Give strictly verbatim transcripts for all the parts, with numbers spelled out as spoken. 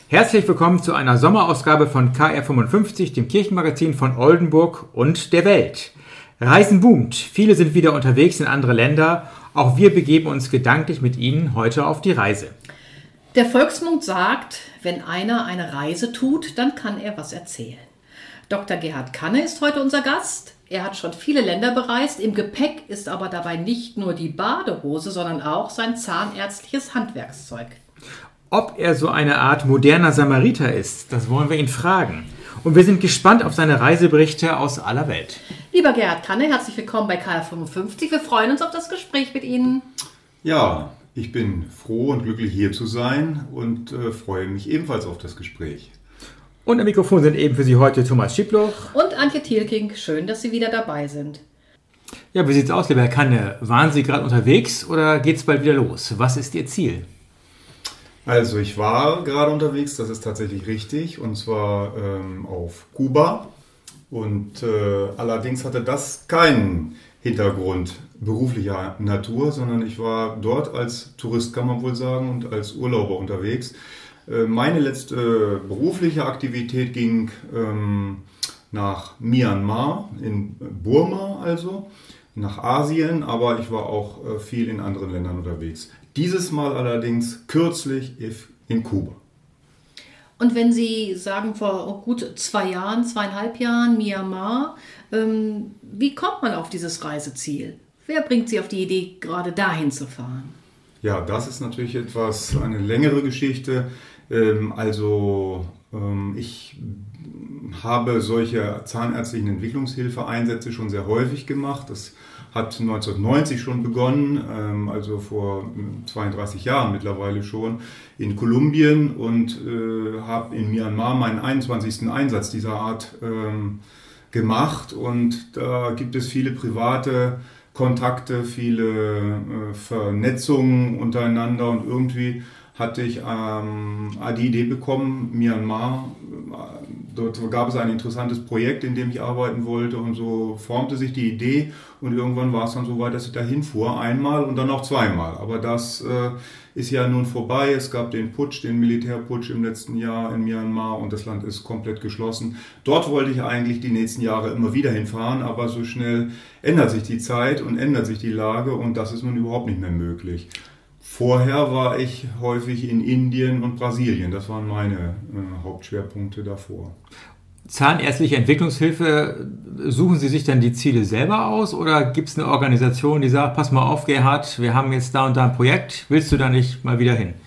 Herzlich willkommen zu einer Sommerausgabe von K R fünfundfünfzig, dem Kirchenmagazin von Oldenburg und der Welt. Reisen boomt, viele sind wieder unterwegs in andere Länder. Auch wir begeben uns gedanklich mit Ihnen heute auf die Reise. Der Volksmund sagt, wenn einer eine Reise tut, dann kann er was erzählen. Doktor Gerhard Kanne ist heute unser Gast. Er hat schon viele Länder bereist. Im Gepäck ist aber dabei nicht nur die Badehose, sondern auch sein zahnärztliches Handwerkszeug. Ob er so eine Art moderner Samariter ist, das wollen wir ihn fragen. Und wir sind gespannt auf seine Reiseberichte aus aller Welt. Lieber Gerhard Kanne, herzlich willkommen bei K R fünfundfünfzig. Wir freuen uns auf das Gespräch mit Ihnen. Ja, ich bin froh und glücklich hier zu sein und äh, freue mich ebenfalls auf das Gespräch. Und am Mikrofon sind eben für Sie heute Thomas Schipploch und Antje Thielking. Schön, dass Sie wieder dabei sind. Ja, wie sieht's aus, lieber Herr Kanne? Waren Sie gerade unterwegs oder geht's bald wieder los? Was ist Ihr Ziel? Also ich war gerade unterwegs, das ist tatsächlich richtig, und zwar ähm, auf Kuba. Und äh, allerdings hatte das keinen Hintergrund beruflicher Natur, sondern ich war dort als Tourist, kann man wohl sagen, und als Urlauber unterwegs. Äh, meine letzte berufliche Aktivität ging ähm, nach Myanmar, in Burma also, nach Asien, aber ich war auch äh, viel in anderen Ländern unterwegs. Dieses Mal allerdings kürzlich in Kuba. Und wenn Sie sagen, vor gut zwei Jahren, zweieinhalb Jahren, Myanmar, ähm, wie kommt man auf dieses Reiseziel? Wer bringt Sie auf die Idee, gerade dahin zu fahren? Ja, das ist natürlich etwas, eine längere Geschichte. Ähm, also ähm, ich habe solche zahnärztlichen Entwicklungshilfeeinsätze schon sehr häufig gemacht. Das hat neunzehnhundertneunzig schon begonnen, also vor zweiunddreißig Jahren mittlerweile schon, in Kolumbien, und äh, habe in Myanmar meinen einundzwanzigsten Einsatz dieser Art ähm, gemacht. Und da gibt es viele private Kontakte, viele äh, Vernetzungen untereinander, und irgendwie hatte ich ähm, die Idee bekommen, Myanmar, dort gab es ein interessantes Projekt, in dem ich arbeiten wollte, und so formte sich die Idee, und irgendwann war es dann so weit, dass ich dahin fuhr, einmal und dann auch zweimal. Aber das äh, ist ja nun vorbei. Es gab den Putsch, den Militärputsch im letzten Jahr in Myanmar, und das Land ist komplett geschlossen. Dort wollte ich eigentlich die nächsten Jahre immer wieder hinfahren, aber so schnell ändert sich die Zeit und ändert sich die Lage, und das ist nun überhaupt nicht mehr möglich. Vorher war ich häufig in Indien und Brasilien. Das waren meine äh, Hauptschwerpunkte davor. Zahnärztliche Entwicklungshilfe, suchen Sie sich dann die Ziele selber aus, oder gibt es eine Organisation, die sagt, pass mal auf, Gerhard, wir haben jetzt da und da ein Projekt, willst du da nicht mal wieder hin?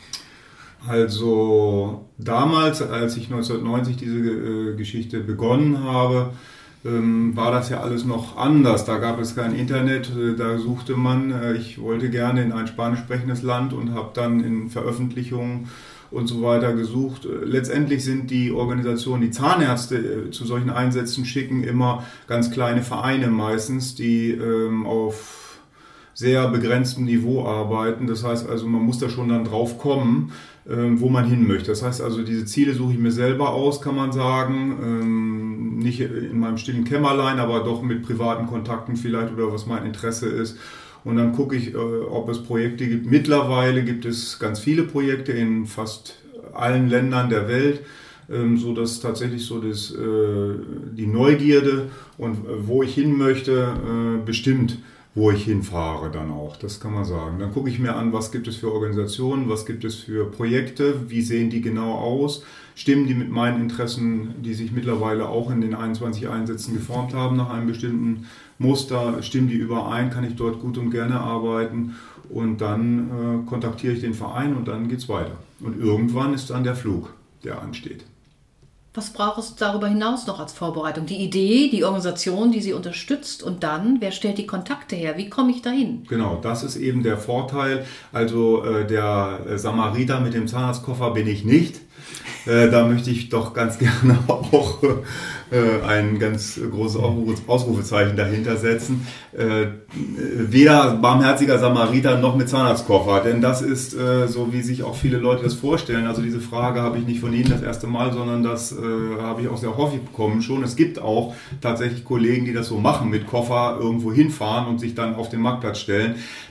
Also damals, als ich neunzehnhundertneunzig diese äh, Geschichte begonnen habe, Ähm, war das ja alles noch anders. Da gab es kein Internet, äh, da suchte man, äh, ich wollte gerne in ein spanisch sprechendes Land und habe dann in Veröffentlichungen und so weiter gesucht. Äh, letztendlich sind die Organisationen, die Zahnärzte äh, zu solchen Einsätzen schicken, immer ganz kleine Vereine meistens, die ähm, auf sehr begrenztem Niveau arbeiten. Das heißt also, man muss da schon dann drauf kommen, ähm, wo man hin möchte. Das heißt also, diese Ziele suche ich mir selber aus, kann man sagen. Ähm, nicht in meinem stillen Kämmerlein, aber doch mit privaten Kontakten vielleicht, oder was mein Interesse ist. Und dann gucke ich, äh, ob es Projekte gibt. Mittlerweile gibt es ganz viele Projekte in fast allen Ländern der Welt, ähm, so dass tatsächlich so das, äh, die Neugierde und äh, wo ich hin möchte, äh, bestimmt, wo ich hinfahre dann auch, das kann man sagen. Dann gucke ich mir an, was gibt es für Organisationen, was gibt es für Projekte, wie sehen die genau aus, stimmen die mit meinen Interessen, die sich mittlerweile auch in den einundzwanzig Einsätzen geformt haben, nach einem bestimmten Muster, stimmen die überein, kann ich dort gut und gerne arbeiten, und dann äh, kontaktiere ich den Verein, und dann geht es weiter. Und irgendwann ist dann der Flug, der ansteht. Was braucht es darüber hinaus noch als Vorbereitung? Die Idee, die Organisation, die Sie unterstützt, und dann, wer stellt die Kontakte her? Wie komme ich dahin? Genau, das ist eben der Vorteil. Also äh, der Samariter mit dem Zahnarztkoffer bin ich nicht. Äh, da möchte ich doch ganz gerne auch äh, ein ganz großes Ausrufezeichen dahinter setzen. Äh, weder barmherziger Samariter noch mit Zahnarztkoffer, denn das ist äh, so, wie sich auch viele Leute das vorstellen. Also diese Frage habe ich nicht von Ihnen das erste Mal, sondern das äh, habe ich auch sehr häufig bekommen schon. Es gibt auch tatsächlich Kollegen, die das so machen, mit Koffer irgendwo hinfahren und sich dann auf den Marktplatz stellen.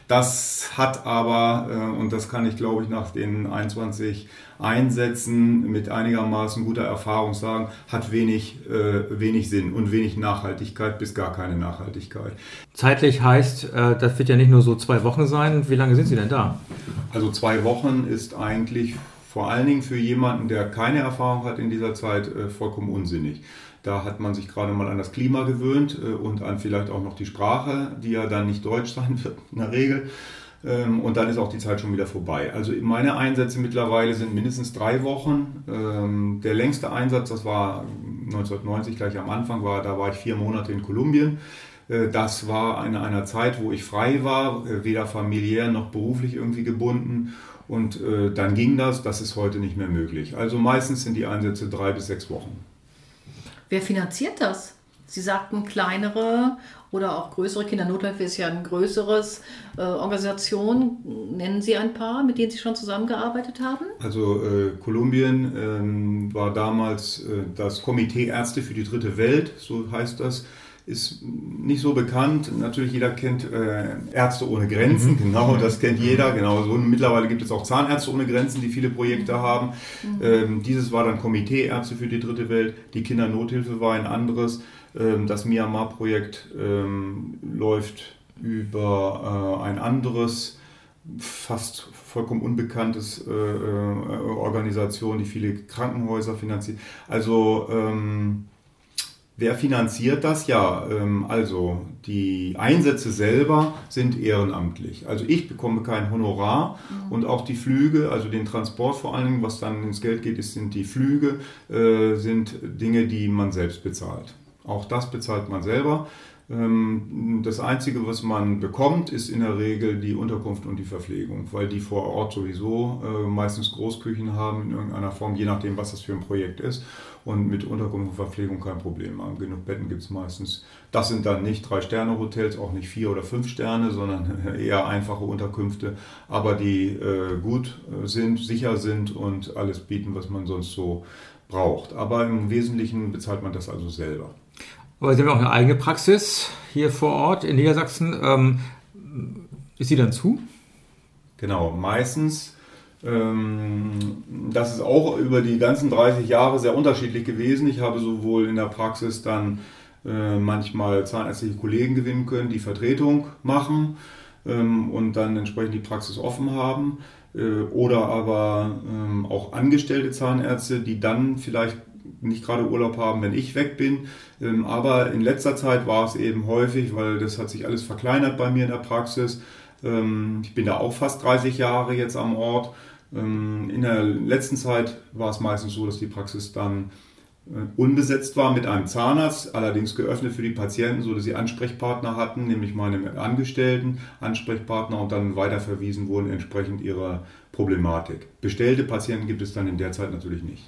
Das hat aber, äh, und das kann ich glaube ich nach den einundzwanzig Einsätzen mit einigermaßen guter Erfahrung sagen, hat wenig, äh, wenig Sinn und wenig Nachhaltigkeit bis gar keine Nachhaltigkeit. Zeitlich heißt, äh, das wird ja nicht nur so zwei Wochen sein. Wie lange sind Sie denn da? Also zwei Wochen ist eigentlich vor allen Dingen für jemanden, der keine Erfahrung hat in dieser Zeit, äh, vollkommen unsinnig. Da hat man sich gerade mal an das Klima gewöhnt äh, und an vielleicht auch noch die Sprache, die ja dann nicht Deutsch sein wird in der Regel. Ähm, und dann ist auch die Zeit schon wieder vorbei. Also meine Einsätze mittlerweile sind mindestens drei Wochen. Ähm, der längste Einsatz, das war neunzehnhundertneunzig, gleich am Anfang, war, da war ich vier Monate in Kolumbien. Äh, das war in einer Zeit, wo ich frei war, äh, weder familiär noch beruflich irgendwie gebunden. Und äh, dann ging das, das ist heute nicht mehr möglich. Also meistens sind die Einsätze drei bis sechs Wochen. Wer finanziert das? Sie sagten kleinere oder auch größere, Kindernothilfe ist ja ein größeres äh, Organisation. Nennen Sie ein paar, mit denen Sie schon zusammengearbeitet haben? Also äh, Kolumbien ähm, war damals äh, das Komitee Ärzte für die dritte Welt, so heißt das. Ist nicht so bekannt. Natürlich jeder kennt äh, Ärzte ohne Grenzen, mhm. genau, das kennt jeder. Genau. So, mittlerweile gibt es auch Zahnärzte ohne Grenzen, die viele Projekte haben. Mhm. Ähm, dieses war dann Komitee Ärzte für die dritte Welt. Die Kindernothilfe war ein anderes. Ähm, das Myanmar-Projekt ähm, läuft über äh, ein anderes, fast vollkommen unbekanntes äh, äh, Organisation, die viele Krankenhäuser finanziert. Also ähm, wer finanziert das? Ja, ähm, also die Einsätze selber sind ehrenamtlich. Also ich bekomme kein Honorar mhm. und auch die Flüge, also den Transport vor allen Dingen, was dann ins Geld geht, ist, sind die Flüge, äh, sind Dinge, die man selbst bezahlt. Auch das bezahlt man selber. Ähm, das Einzige, was man bekommt, ist in der Regel die Unterkunft und die Verpflegung, weil die vor Ort sowieso äh, meistens Großküchen haben in irgendeiner Form, je nachdem, was das für ein Projekt ist. Und mit Unterkunft und Verpflegung kein Problem haben. Genug Betten gibt es meistens. Das sind dann nicht Drei-Sterne-Hotels, auch nicht Vier- oder Fünf-Sterne, sondern eher einfache Unterkünfte, aber die äh, gut sind, sicher sind und alles bieten, was man sonst so braucht. Aber im Wesentlichen bezahlt man das also selber. Aber Sie haben auch eine eigene Praxis hier vor Ort in Niedersachsen. Ähm, ist die dann zu? Genau, meistens. Das ist auch über die ganzen dreißig Jahre sehr unterschiedlich gewesen. Ich habe sowohl in der Praxis dann manchmal zahnärztliche Kollegen gewinnen können, die Vertretung machen und dann entsprechend die Praxis offen haben. Oder aber auch angestellte Zahnärzte, die dann vielleicht nicht gerade Urlaub haben, wenn ich weg bin. Aber in letzter Zeit war es eben häufig, weil das hat sich alles verkleinert bei mir in der Praxis. Ich bin da auch fast dreißig Jahre jetzt am Ort. In der letzten Zeit war es meistens so, dass die Praxis dann unbesetzt war mit einem Zahnarzt, allerdings geöffnet für die Patienten, so dass sie Ansprechpartner hatten, nämlich meine Angestellten, Ansprechpartner und dann weiterverwiesen wurden entsprechend ihrer Problematik. Bestellte Patienten gibt es dann in der Zeit natürlich nicht.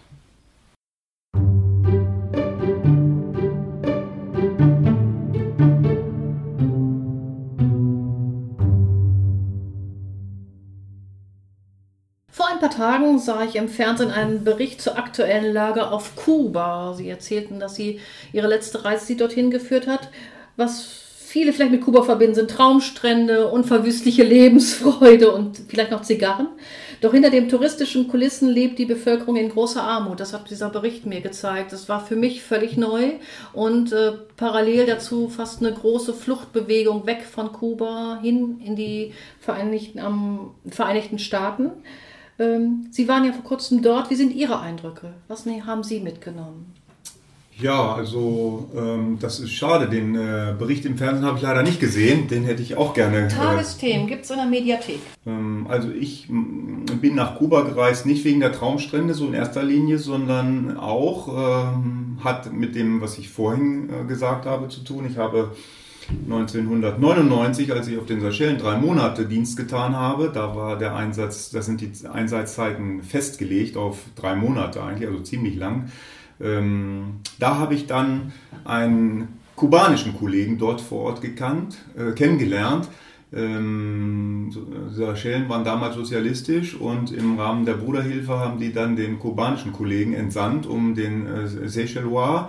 Vor ein paar Tagen sah ich im Fernsehen einen Bericht zur aktuellen Lage auf Kuba. Sie erzählten, dass Sie Ihre letzte Reise Sie dorthin geführt hat. Was viele vielleicht mit Kuba verbinden, sind Traumstrände, unverwüstliche Lebensfreude und vielleicht noch Zigarren. Doch hinter den touristischen Kulissen lebt die Bevölkerung in großer Armut. Das hat dieser Bericht mir gezeigt. Das war für mich völlig neu und äh, parallel dazu fast eine große Fluchtbewegung weg von Kuba hin in die Vereinigten, ähm, Vereinigten Staaten. Ähm, Sie waren ja vor kurzem dort. Wie sind Ihre Eindrücke? Was ne, haben Sie mitgenommen? Ja, also ähm, das ist schade. Den äh, Bericht im Fernsehen habe ich leider nicht gesehen. Den hätte ich auch gerne. Tagesthemen, äh, gibt es in der Mediathek. Ähm, also ich m, bin nach Kuba gereist, nicht wegen der Traumstrände so in erster Linie, sondern auch ähm, hat mit dem, was ich vorhin äh, gesagt habe, zu tun. Ich habe neunzehnhundertneunundneunzig, als ich auf den Seychellen drei Monate Dienst getan habe, da war der Einsatz, das sind die Einsatzzeiten festgelegt auf drei Monate eigentlich, also ziemlich lang. Ähm, da habe ich dann einen kubanischen Kollegen dort vor Ort gekannt, äh, kennengelernt. Ähm, Seychellen waren damals sozialistisch und im Rahmen der Bruderhilfe haben die dann den kubanischen Kollegen entsandt, um den äh, Seychellois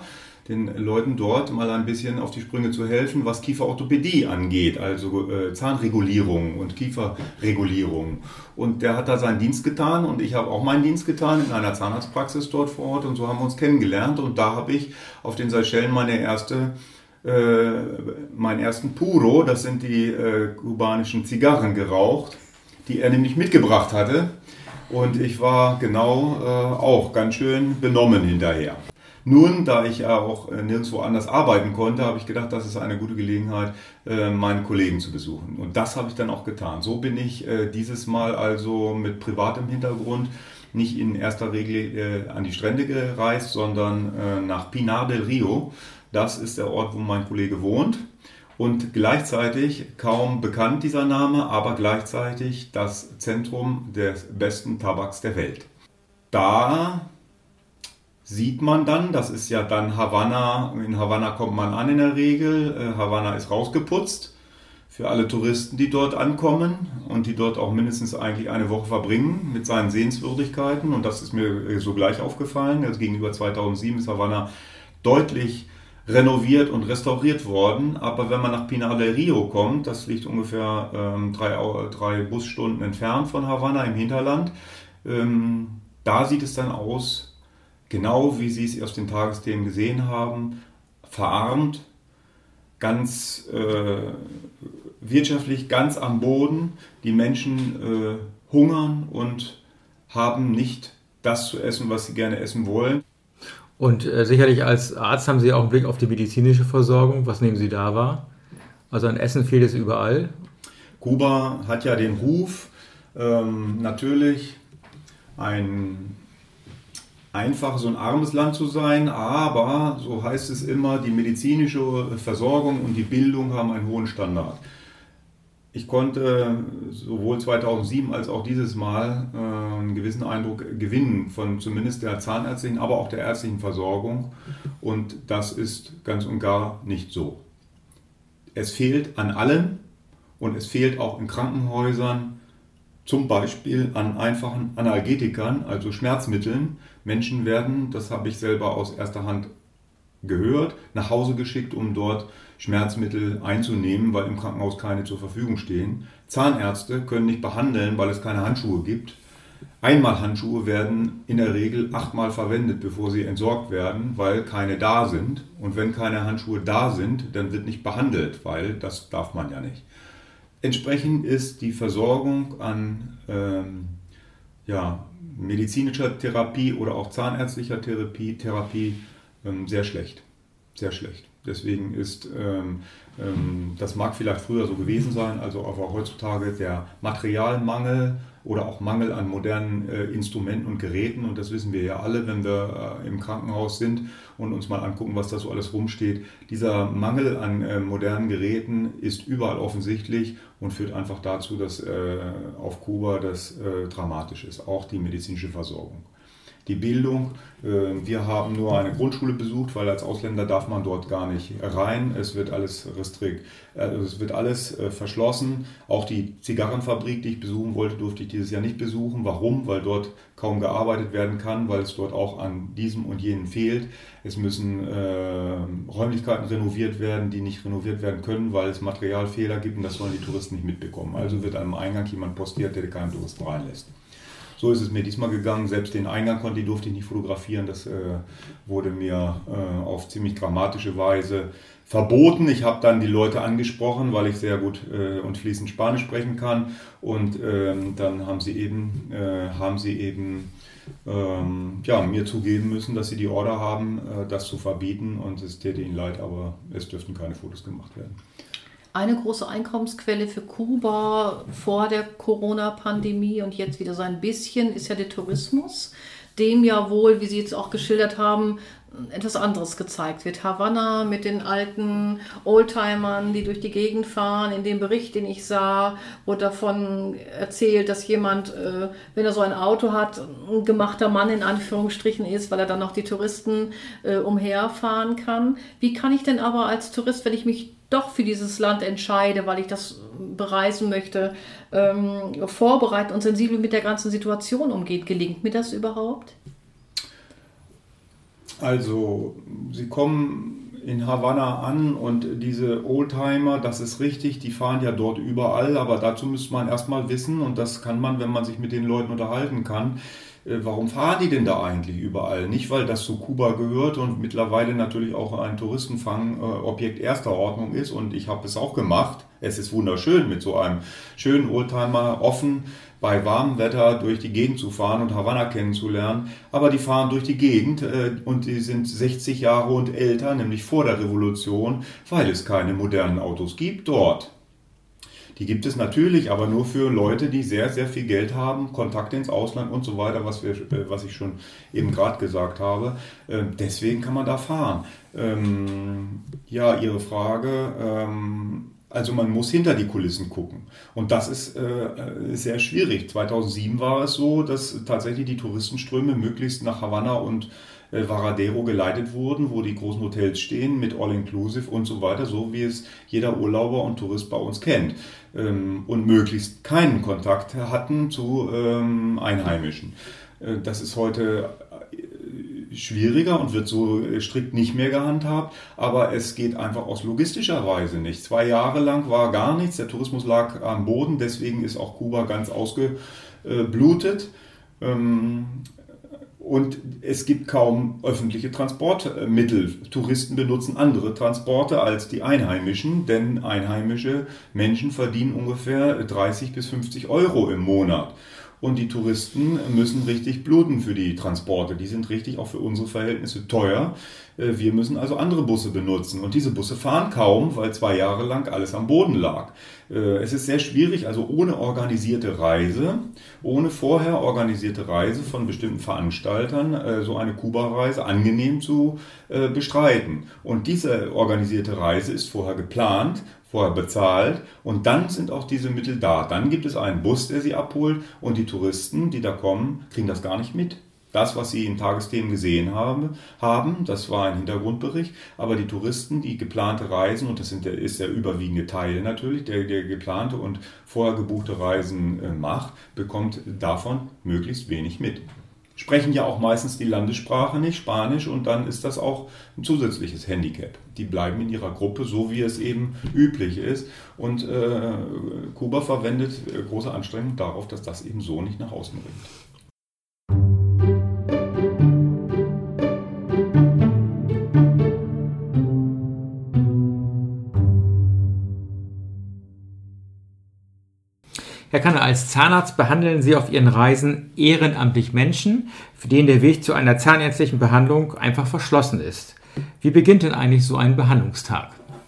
den Leuten dort mal ein bisschen auf die Sprünge zu helfen, was Kieferorthopädie angeht, also äh, Zahnregulierung und Kieferregulierung. Und der hat da seinen Dienst getan und ich habe auch meinen Dienst getan in einer Zahnarztpraxis dort vor Ort und so haben wir uns kennengelernt und da habe ich auf den Seychellen meine erste, äh, meinen ersten Puro, das sind die äh, kubanischen Zigarren, geraucht, die er nämlich mitgebracht hatte. Und ich war genau äh, auch ganz schön benommen hinterher. Nun, da ich ja auch äh, nirgendwo anders arbeiten konnte, habe ich gedacht, das ist eine gute Gelegenheit, äh, meinen Kollegen zu besuchen. Und das habe ich dann auch getan. So bin ich äh, dieses Mal also mit privatem Hintergrund nicht in erster Regel äh, an die Strände gereist, sondern äh, nach Pinar del Rio. Das ist der Ort, wo mein Kollege wohnt. Und gleichzeitig kaum bekannt dieser Name, aber gleichzeitig das Zentrum des besten Tabaks der Welt. Da sieht man dann, das ist ja dann Havanna, in Havanna kommt man an in der Regel, äh, Havanna ist rausgeputzt für alle Touristen, die dort ankommen und die dort auch mindestens eigentlich eine Woche verbringen mit seinen Sehenswürdigkeiten und das ist mir sogleich aufgefallen, also gegenüber zweitausendsieben ist Havanna deutlich renoviert und restauriert worden, aber wenn man nach Pinar del Rio kommt, das liegt ungefähr ähm, drei, drei Busstunden entfernt von Havanna im Hinterland, ähm, da sieht es dann aus, genau wie Sie es aus den Tagesthemen gesehen haben, verarmt, ganz äh, wirtschaftlich ganz am Boden, die Menschen äh, hungern und haben nicht das zu essen, was sie gerne essen wollen. Und äh, sicherlich als Arzt haben Sie auch einen Blick auf die medizinische Versorgung. Was nehmen Sie da wahr? Also an Essen fehlt es überall. Kuba hat ja den Ruf, ähm, natürlich ein einfaches und armes Land zu sein, aber, so heißt es immer, die medizinische Versorgung und die Bildung haben einen hohen Standard. Ich konnte sowohl zweitausendsieben als auch dieses Mal äh, einen gewissen Eindruck gewinnen von zumindest der zahnärztlichen, aber auch der ärztlichen Versorgung. Und das ist ganz und gar nicht so. Es fehlt an allem und es fehlt auch in Krankenhäusern, zum Beispiel an einfachen Analgetikern, also Schmerzmitteln. Menschen werden, das habe ich selber aus erster Hand gehört, nach Hause geschickt, um dort Schmerzmittel einzunehmen, weil im Krankenhaus keine zur Verfügung stehen. Zahnärzte können nicht behandeln, weil es keine Handschuhe gibt. Einmalhandschuhe werden in der Regel achtmal verwendet, bevor sie entsorgt werden, weil keine da sind. Und wenn keine Handschuhe da sind, dann wird nicht behandelt, weil das darf man ja nicht. Entsprechend ist die Versorgung an ähm, ja, medizinischer Therapie oder auch zahnärztlicher Therapie, Therapie ähm, sehr schlecht. Sehr schlecht. Deswegen ist, ähm, ähm, das mag vielleicht früher so gewesen sein, also aber heutzutage der Materialmangel oder auch Mangel an modernen äh, Instrumenten und Geräten, und das wissen wir ja alle, wenn wir äh, im Krankenhaus sind und uns mal angucken, was da so alles rumsteht. Dieser Mangel an äh, modernen Geräten ist überall offensichtlich und führt einfach dazu, dass äh, auf Kuba das äh, dramatisch ist, auch die medizinische Versorgung. Die Bildung, wir haben nur eine Grundschule besucht, weil als Ausländer darf man dort gar nicht rein. Es wird alles restrikt, also es wird alles verschlossen. Auch die Zigarrenfabrik, die ich besuchen wollte, durfte ich dieses Jahr nicht besuchen. Warum? Weil dort kaum gearbeitet werden kann, weil es dort auch an diesem und jenem fehlt. Es müssen äh, Räumlichkeiten renoviert werden, die nicht renoviert werden können, weil es Materialfehler gibt und das sollen die Touristen nicht mitbekommen. Also wird am Eingang jemand postiert, der keinen Touristen reinlässt. So ist es mir diesmal gegangen. Selbst den Eingang konnte ich, durfte ich nicht fotografieren. Das äh, wurde mir äh, auf ziemlich dramatische Weise verboten. Ich habe dann die Leute angesprochen, weil ich sehr gut äh, und fließend Spanisch sprechen kann. Und ähm, dann haben sie eben, äh, haben sie eben ähm, ja, mir zugeben müssen, dass sie die Order haben, äh, das zu verbieten. Und es täte ihnen leid, aber es dürften keine Fotos gemacht werden. Eine große Einkommensquelle für Kuba vor der Corona-Pandemie und jetzt wieder so ein bisschen ist ja der Tourismus, dem ja wohl, wie Sie jetzt auch geschildert haben, etwas anderes gezeigt wird. Havanna mit den alten Oldtimern, die durch die Gegend fahren. In dem Bericht, den ich sah, wurde davon erzählt, dass jemand, wenn er so ein Auto hat, ein gemachter Mann in Anführungsstrichen ist, weil er dann noch die Touristen umherfahren kann. Wie kann ich denn aber als Tourist, wenn ich mich doch für dieses Land entscheide, weil ich das bereisen möchte, ähm, vorbereiten und sensibel mit der ganzen Situation umgeht? Gelingt mir das überhaupt? Also, sie kommen in Havanna an und diese Oldtimer, das ist richtig, die fahren ja dort überall, aber dazu müsste man erstmal wissen, und das kann man, wenn man sich mit den Leuten unterhalten kann, warum fahren die denn da eigentlich überall? Nicht, weil das zu Kuba gehört und mittlerweile natürlich auch ein Touristenfangobjekt erster Ordnung ist, und ich habe es auch gemacht. Es ist wunderschön, mit so einem schönen Oldtimer offen bei warmem Wetter durch die Gegend zu fahren und Havanna kennenzulernen. Aber die fahren durch die Gegend äh, und die sind sechzig Jahre und älter, nämlich vor der Revolution, weil es keine modernen Autos gibt dort. Die gibt es natürlich, aber nur für Leute, die sehr, sehr viel Geld haben, Kontakte ins Ausland und so weiter, was, wir, was ich schon eben gerade gesagt habe. Äh, deswegen kann man da fahren. Ähm, ja, Ihre Frage... Ähm, Also man muss hinter die Kulissen gucken. Und das ist äh, sehr schwierig. zweitausendsieben war es so, dass tatsächlich die Touristenströme möglichst nach Havanna und äh, Varadero geleitet wurden, wo die großen Hotels stehen mit All-Inclusive und so weiter, so wie es jeder Urlauber und Tourist bei uns kennt. Ähm, und möglichst keinen Kontakt hatten zu ähm, Einheimischen. Äh, das ist heute schwieriger und wird so strikt nicht mehr gehandhabt, aber es geht einfach aus logistischer Weise nicht. Zwei Jahre lang war gar nichts, der Tourismus lag am Boden, deswegen ist auch Kuba ganz ausgeblutet. Und es gibt kaum öffentliche Transportmittel. Touristen benutzen andere Transporte als die Einheimischen, denn einheimische Menschen verdienen ungefähr dreißig bis fünfzig Euro im Monat. Und die Touristen müssen richtig bluten für die Transporte. Die sind richtig auch für unsere Verhältnisse teuer. Wir müssen also andere Busse benutzen. Und diese Busse fahren kaum, weil zwei Jahre lang alles am Boden lag. Es ist sehr schwierig, also ohne organisierte Reise, ohne vorher organisierte Reise von bestimmten Veranstaltern, so eine Kuba-Reise angenehm zu bestreiten. Und diese organisierte Reise ist vorher geplant, vorher bezahlt, und dann sind auch diese Mittel da. Dann gibt es einen Bus, der sie abholt, und die Touristen, die da kommen, kriegen das gar nicht mit. Das, was sie in Tagesthemen gesehen haben, haben, das war ein Hintergrundbericht, aber die Touristen, die geplante Reisen, und das sind der, ist der überwiegende Teil natürlich, der, der geplante und vorher gebuchte Reisen äh, macht, bekommt davon möglichst wenig mit. Sprechen ja auch meistens die Landessprache nicht, Spanisch, und dann ist das auch ein zusätzliches Handicap. Die bleiben in ihrer Gruppe, so wie es eben üblich ist, und äh, Kuba verwendet äh, große Anstrengungen darauf, dass das eben so nicht nach außen bringt. Herr Kanne, als Zahnarzt behandeln Sie auf Ihren Reisen ehrenamtlich Menschen, für denen der Weg zu einer zahnärztlichen Behandlung einfach verschlossen ist. Wie beginnt denn eigentlich so ein Behandlungstag?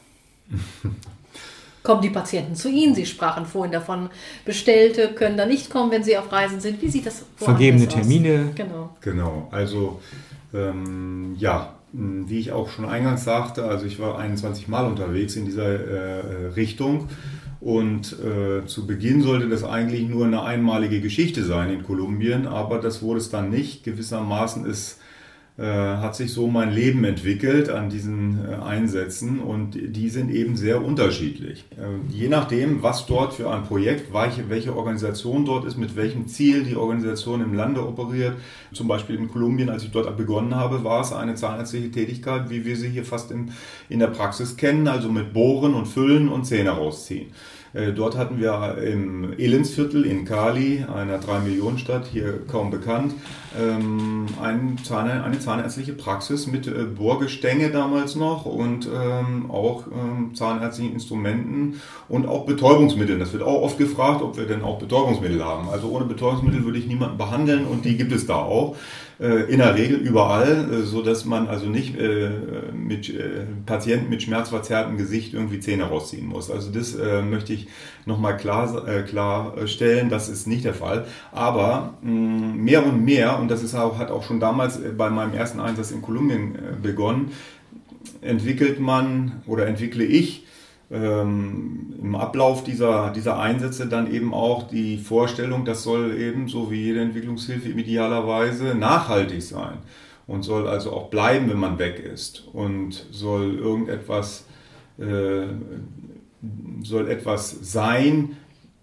Kommen die Patienten zu Ihnen? Sie sprachen vorhin davon, Bestellte können da nicht kommen, wenn sie auf Reisen sind. Wie sieht das Vergebene Termine. Genau. Genau, also ähm, ja, wie ich auch schon eingangs sagte, also ich war einundzwanzig Mal unterwegs in dieser äh, Richtung. Und äh, zu Beginn sollte das eigentlich nur eine einmalige Geschichte sein in Kolumbien, aber das wurde es dann nicht. Gewissermaßen ist, äh, hat sich so mein Leben entwickelt an diesen äh, Einsätzen, und die sind eben sehr unterschiedlich. Äh, je nachdem, was dort für ein Projekt, welche, welche Organisation dort ist, mit welchem Ziel die Organisation im Lande operiert. Zum Beispiel in Kolumbien, als ich dort begonnen habe, war es eine zahnärztliche Tätigkeit, wie wir sie hier fast in, in der Praxis kennen, also mit Bohren und Füllen und Zähne rausziehen. Dort hatten wir im Elendsviertel in Cali, einer drei Millionen Stadt, hier kaum bekannt, eine zahnärztliche Praxis mit Bohrgestänge damals noch und auch zahnärztlichen Instrumenten und auch Betäubungsmitteln. Das wird auch oft gefragt, ob wir denn auch Betäubungsmittel haben. Also ohne Betäubungsmittel würde ich niemanden behandeln, und die gibt es da auch. In der Regel überall, so dass man also nicht äh, mit äh, Patienten mit schmerzverzerrtem Gesicht irgendwie Zähne rausziehen muss. Also das äh, möchte ich nochmal klar, äh, klarstellen, das ist nicht der Fall. Aber mh, mehr und mehr, und das ist auch, hat auch schon damals bei meinem ersten Einsatz in Kolumbien äh, begonnen, entwickelt man oder entwickle ich Ähm, im Ablauf dieser, dieser Einsätze dann eben auch die Vorstellung, das soll eben, so wie jede Entwicklungshilfe idealerweise, nachhaltig sein und soll also auch bleiben, wenn man weg ist, und soll irgendetwas, äh, soll etwas sein,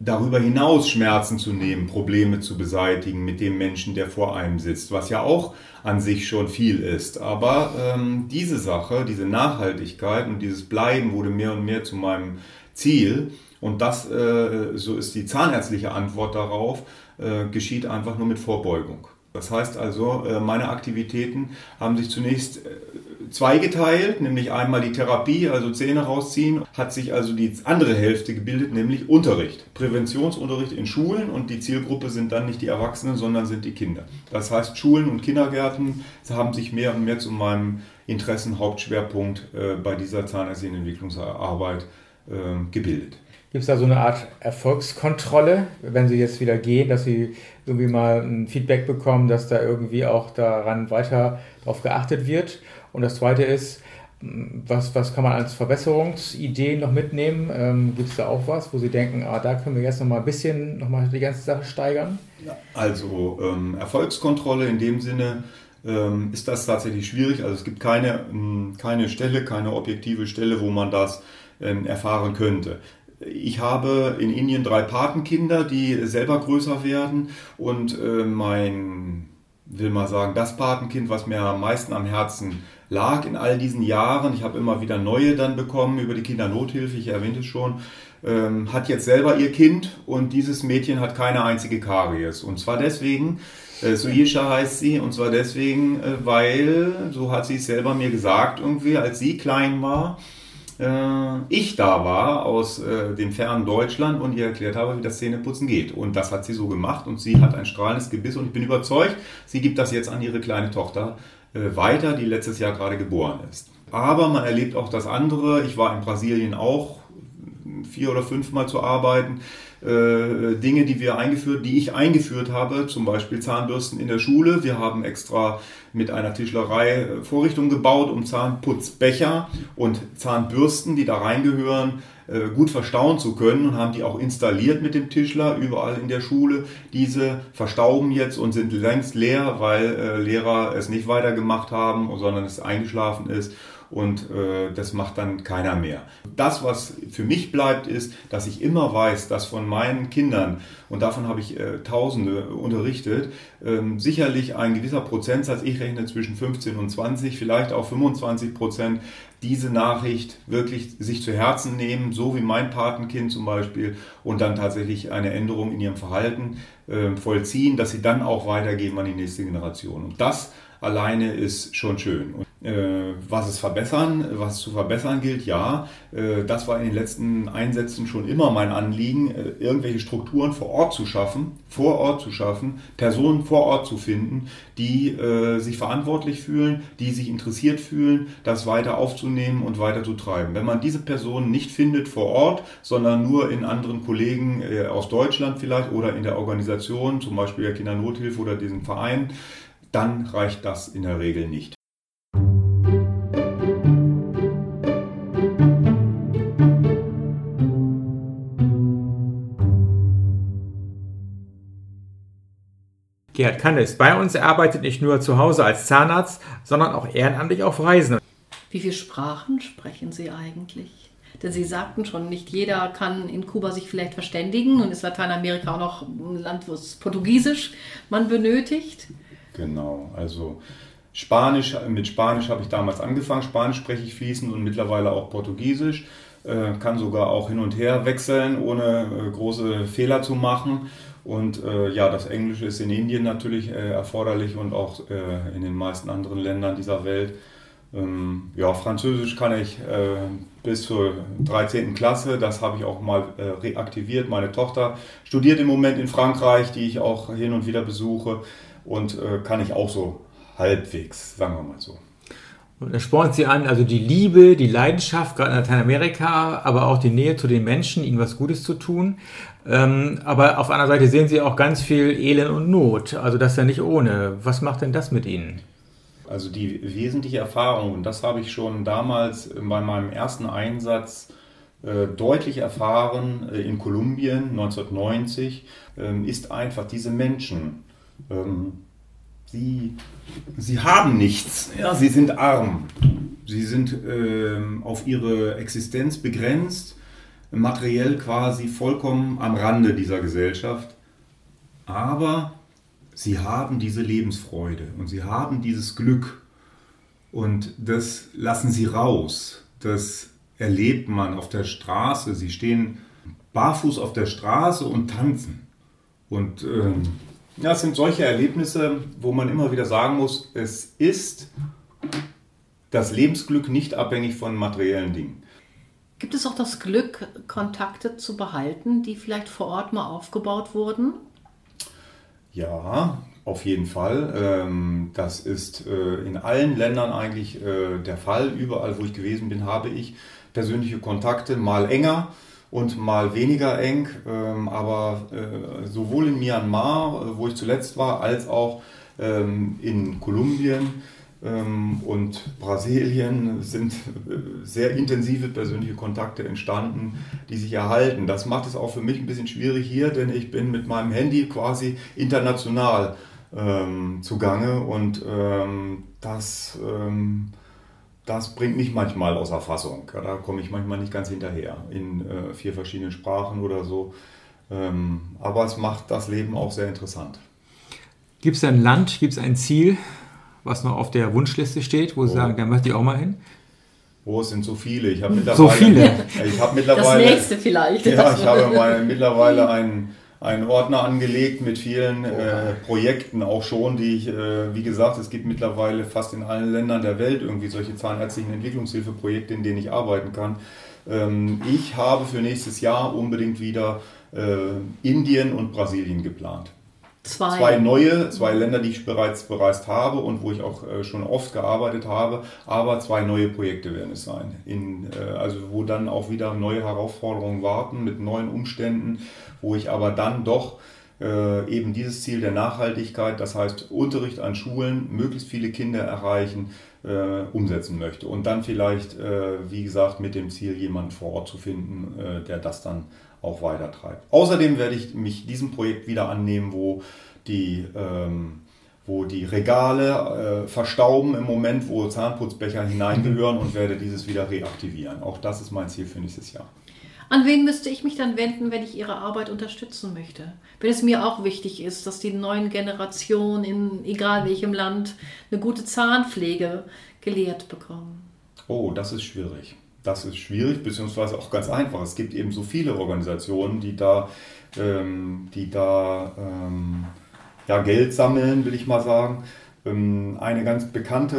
darüber hinaus Schmerzen zu nehmen, Probleme zu beseitigen mit dem Menschen, der vor einem sitzt, was ja auch an sich schon viel ist. Aber ähm, diese Sache, diese Nachhaltigkeit und dieses Bleiben wurde mehr und mehr zu meinem Ziel. Und das, äh, so ist die zahnärztliche Antwort darauf, äh, geschieht einfach nur mit Vorbeugung. Das heißt also, meine Aktivitäten haben sich zunächst zweigeteilt, nämlich einmal die Therapie, also Zähne rausziehen, hat sich also die andere Hälfte gebildet, nämlich Unterricht, Präventionsunterricht in Schulen, und die Zielgruppe sind dann nicht die Erwachsenen, sondern sind die Kinder. Das heißt, Schulen und Kindergärten haben sich mehr und mehr zu meinem Interessenhauptschwerpunkt bei dieser zahnärztlichen Entwicklungsarbeit gebildet. Gibt es da so eine Art Erfolgskontrolle, wenn Sie jetzt wieder gehen, dass Sie irgendwie mal ein Feedback bekommen, dass da irgendwie auch daran weiter darauf geachtet wird? Und das Zweite ist, was, was kann man als Verbesserungsideen noch mitnehmen? Ähm, Gibt es da auch was, wo Sie denken, ah, da können wir jetzt noch mal ein bisschen noch mal die ganze Sache steigern? Also ähm, Erfolgskontrolle in dem Sinne ähm, ist das tatsächlich schwierig. Also es gibt keine, ähm, keine Stelle, keine objektive Stelle, wo man das ähm, erfahren könnte. Ich habe in Indien drei Patenkinder, die selber größer werden, und äh, mein, will mal sagen, das Patenkind, was mir am meisten am Herzen lag in all diesen Jahren, ich habe immer wieder neue dann bekommen über die Kindernothilfe, ich erwähnte es schon, ähm, hat jetzt selber ihr Kind, und dieses Mädchen hat keine einzige Karies. Und zwar deswegen, äh, Suyisha heißt sie, und zwar deswegen, äh, weil, so hat sie es selber mir gesagt irgendwie, als sie klein war, ich da war aus äh, dem fernen Deutschland und ihr erklärt habe, wie das Zähneputzen geht. Und das hat sie so gemacht, und sie hat ein strahlendes Gebiss, und ich bin überzeugt, sie gibt das jetzt an ihre kleine Tochter äh, weiter, die letztes Jahr gerade geboren ist. Aber man erlebt auch das andere. Ich war in Brasilien auch vier oder fünfmal zu arbeiten. Äh, Dinge, die wir eingeführt, die ich eingeführt habe, zum Beispiel Zahnbürsten in der Schule. Wir haben extra mit einer Tischlerei Vorrichtungen gebaut, um Zahnputzbecher und Zahnbürsten, die da reingehören, äh, gut verstauen zu können, und haben die auch installiert mit dem Tischler überall in der Schule. Diese verstauben jetzt und sind längst leer, weil äh, Lehrer es nicht weitergemacht haben, sondern es eingeschlafen ist. Und äh, das macht dann keiner mehr. Das, was für mich bleibt, ist, dass ich immer weiß, dass von meinen Kindern, und davon habe ich äh, Tausende unterrichtet, ähm, sicherlich ein gewisser Prozentsatz, ich rechne zwischen fünfzehn und zwanzig, vielleicht auch fünfundzwanzig Prozent, diese Nachricht wirklich sich zu Herzen nehmen, so wie mein Patenkind zum Beispiel, und dann tatsächlich eine Änderung in ihrem Verhalten äh, vollziehen, dass sie dann auch weitergeben an die nächste Generation. Und das alleine ist schon schön. Und, äh, was es verbessern, was es zu verbessern gilt, ja, äh, das war in den letzten Einsätzen schon immer mein Anliegen, äh, irgendwelche Strukturen vor Ort zu schaffen, vor Ort zu schaffen, Personen vor Ort zu finden, die äh, sich verantwortlich fühlen, die sich interessiert fühlen, das weiter aufzunehmen und weiter zu treiben. Wenn man diese Personen nicht findet vor Ort, sondern nur in anderen Kollegen äh, aus Deutschland vielleicht oder in der Organisation, zum Beispiel der Kindernothilfe oder diesem Verein, dann reicht das in der Regel nicht. Gerhard Kanne ist bei uns. Er arbeitet nicht nur zu Hause als Zahnarzt, sondern auch ehrenamtlich auf Reisen. Wie viele Sprachen sprechen Sie eigentlich? Denn Sie sagten schon, nicht jeder kann in Kuba sich vielleicht verständigen, und ist Lateinamerika auch noch ein Land, wo es Portugiesisch man benötigt. Genau, also Spanisch, mit Spanisch habe ich damals angefangen. Spanisch spreche ich fließend und mittlerweile auch Portugiesisch. Äh, kann sogar auch hin und her wechseln, ohne äh, große Fehler zu machen. Und äh, ja, das Englische ist in Indien natürlich äh, erforderlich und auch äh, in den meisten anderen Ländern dieser Welt. Ähm, ja, Französisch kann ich äh, bis zur dreizehnten Klasse, das habe ich auch mal äh, reaktiviert. Meine Tochter studiert im Moment in Frankreich, die ich auch hin und wieder besuche, und äh, kann ich auch so halbwegs, sagen wir mal so. Und das spornt Sie an, also die Liebe, die Leidenschaft, gerade in Lateinamerika, aber auch die Nähe zu den Menschen, ihnen was Gutes zu tun. Ähm, aber auf der anderen Seite sehen Sie auch ganz viel Elend und Not, also das ist ja nicht ohne. Was macht denn das mit Ihnen? Also die wesentliche Erfahrung, und das habe ich schon damals bei meinem ersten Einsatz äh, deutlich erfahren äh, in Kolumbien neunzehnhundertneunzig, äh, ist einfach diese Menschen. Ähm, Sie, sie haben nichts, ja, sie sind arm, sie sind ähm, auf ihre Existenz begrenzt, materiell quasi vollkommen am Rande dieser Gesellschaft. Aber sie haben diese Lebensfreude und sie haben dieses Glück und das lassen sie raus. Das erlebt man auf der Straße. Sie stehen barfuß auf der Straße und tanzen. Und ähm, ja, es sind solche Erlebnisse, wo man immer wieder sagen muss, es ist das Lebensglück nicht abhängig von materiellen Dingen. Gibt es auch das Glück, Kontakte zu behalten, die vielleicht vor Ort mal aufgebaut wurden? Ja, auf jeden Fall. Das ist in allen Ländern eigentlich der Fall. Überall, wo ich gewesen bin, habe ich persönliche Kontakte, mal enger und mal weniger eng. Aber sowohl in Myanmar, wo ich zuletzt war, als auch in Kolumbien und Brasilien sind sehr intensive persönliche Kontakte entstanden, die sich erhalten. Das macht es auch für mich ein bisschen schwierig hier, denn ich bin mit meinem Handy quasi international ähm, zugange und ähm, das, ähm, das bringt mich manchmal außer Fassung. Ja, da komme ich manchmal nicht ganz hinterher in äh, vier verschiedenen Sprachen oder so. Ähm, aber es macht das Leben auch sehr interessant. Gibt es ein Land, gibt es ein Ziel, was noch auf der Wunschliste steht, wo Sie oh. sagen, da möchte ich auch mal hin? Oh, es sind so viele. Ich habe mittlerweile, so viele? Ich habe mittlerweile, das nächste vielleicht. Ja, ich habe mal, mittlerweile einen, einen Ordner angelegt mit vielen äh, Projekten auch schon, die ich, äh, wie gesagt, es gibt mittlerweile fast in allen Ländern der Welt irgendwie solche zahnärztlichen Entwicklungshilfeprojekte, in denen ich arbeiten kann. Ähm, ich habe für nächstes Jahr unbedingt wieder äh, Indien und Brasilien geplant. Zwei. zwei neue, zwei Länder, die ich bereits bereist habe und wo ich auch äh, schon oft gearbeitet habe, aber zwei neue Projekte werden es sein. In, äh, also wo dann auch wieder neue Herausforderungen warten mit neuen Umständen, wo ich aber dann doch äh, eben dieses Ziel der Nachhaltigkeit, das heißt Unterricht an Schulen, möglichst viele Kinder erreichen, äh, umsetzen möchte. Und dann vielleicht, äh, wie gesagt, mit dem Ziel, jemanden vor Ort zu finden, äh, der das dann auch weiter treibt. Außerdem werde ich mich diesem Projekt wieder annehmen, wo die, ähm, wo die Regale äh, verstauben im Moment, wo Zahnputzbecher hineingehören und werde dieses wieder reaktivieren. Auch das ist mein Ziel für nächstes Jahr. An wen müsste ich mich dann wenden, wenn ich Ihre Arbeit unterstützen möchte? Wenn es mir auch wichtig ist, dass die neuen Generationen in egal welchem Land eine gute Zahnpflege gelehrt bekommen. Oh, das ist schwierig. Das ist schwierig, beziehungsweise auch ganz einfach. Es gibt eben so viele Organisationen, die da, ähm, die da ähm, ja, Geld sammeln, will ich mal sagen. Ähm, eine ganz bekannte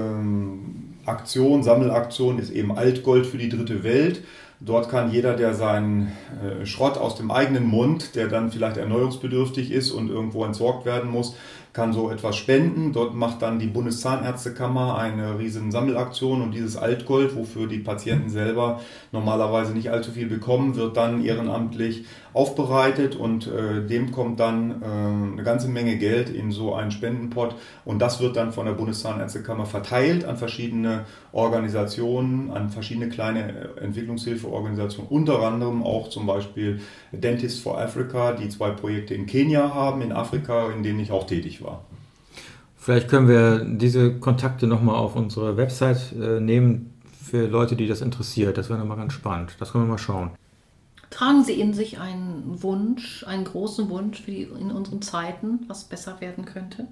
ähm, Aktion, Sammelaktion ist eben Altgold für die dritte Welt. Dort kann jeder, der seinen äh, Schrott aus dem eigenen Mund, der dann vielleicht erneuerungsbedürftig ist und irgendwo entsorgt werden muss, kann so etwas spenden. Dort macht dann die Bundeszahnärztekammer eine riesen Sammelaktion und dieses Altgold, wofür die Patienten selber normalerweise nicht allzu viel bekommen, wird dann ehrenamtlich aufbereitet und äh, dem kommt dann äh, eine ganze Menge Geld in so einen Spendenpot und das wird dann von der Bundeszahnärztekammer verteilt an verschiedene Organisationen, an verschiedene kleine Entwicklungshilfeorganisationen, unter anderem auch zum Beispiel Dentists for Africa, die zwei Projekte in Kenia haben, in Afrika, in denen ich auch tätig war. Vielleicht können wir diese Kontakte nochmal auf unsere Website äh, nehmen für Leute, die das interessiert. Das wäre nochmal ganz spannend. Das können wir mal schauen. Tragen Sie in sich einen Wunsch, einen großen Wunsch für die, in unseren Zeiten, was besser werden könnte?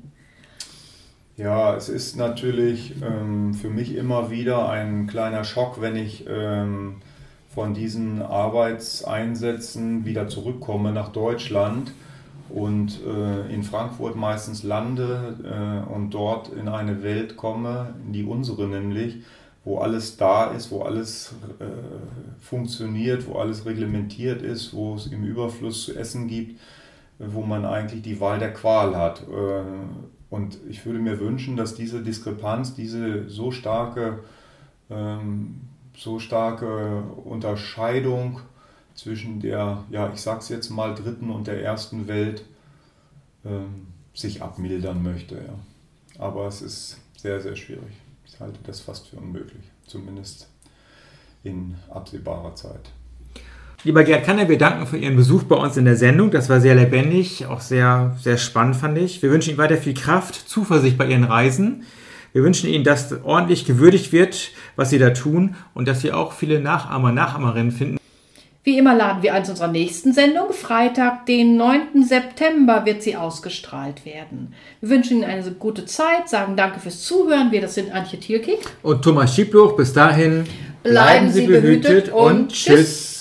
Ja, es ist natürlich ähm, für mich immer wieder ein kleiner Schock, wenn ich ähm, von diesen Arbeitseinsätzen wieder zurückkomme nach Deutschland und äh, in Frankfurt meistens lande äh, und dort in eine Welt komme, in die unsere nämlich, wo alles da ist, wo alles äh, funktioniert, wo alles reglementiert ist, wo es im Überfluss zu essen gibt, wo man eigentlich die Wahl der Qual hat. Äh, und ich würde mir wünschen, dass diese Diskrepanz, diese so starke, ähm, so starke Unterscheidung zwischen der, ja, ich sag's jetzt mal, dritten und der ersten Welt ähm, sich abmildern möchte. Ja. Aber es ist sehr, sehr schwierig. Ich halte das fast für unmöglich, zumindest in absehbarer Zeit. Lieber Gerd Kanner, wir danken für Ihren Besuch bei uns in der Sendung. Das war sehr lebendig, auch sehr, sehr spannend, fand ich. Wir wünschen Ihnen weiter viel Kraft, Zuversicht bei Ihren Reisen. Wir wünschen Ihnen, dass ordentlich gewürdigt wird, was Sie da tun und dass Sie auch viele Nachahmer, Nachahmerinnen finden. Wie immer laden wir ein zu unserer nächsten Sendung. Freitag, den neunten September, wird sie ausgestrahlt werden. Wir wünschen Ihnen eine gute Zeit, sagen danke fürs Zuhören. Wir, das sind Antje Thielkig und Thomas Schiebluch. Bis dahin bleiben Sie behütet und tschüss.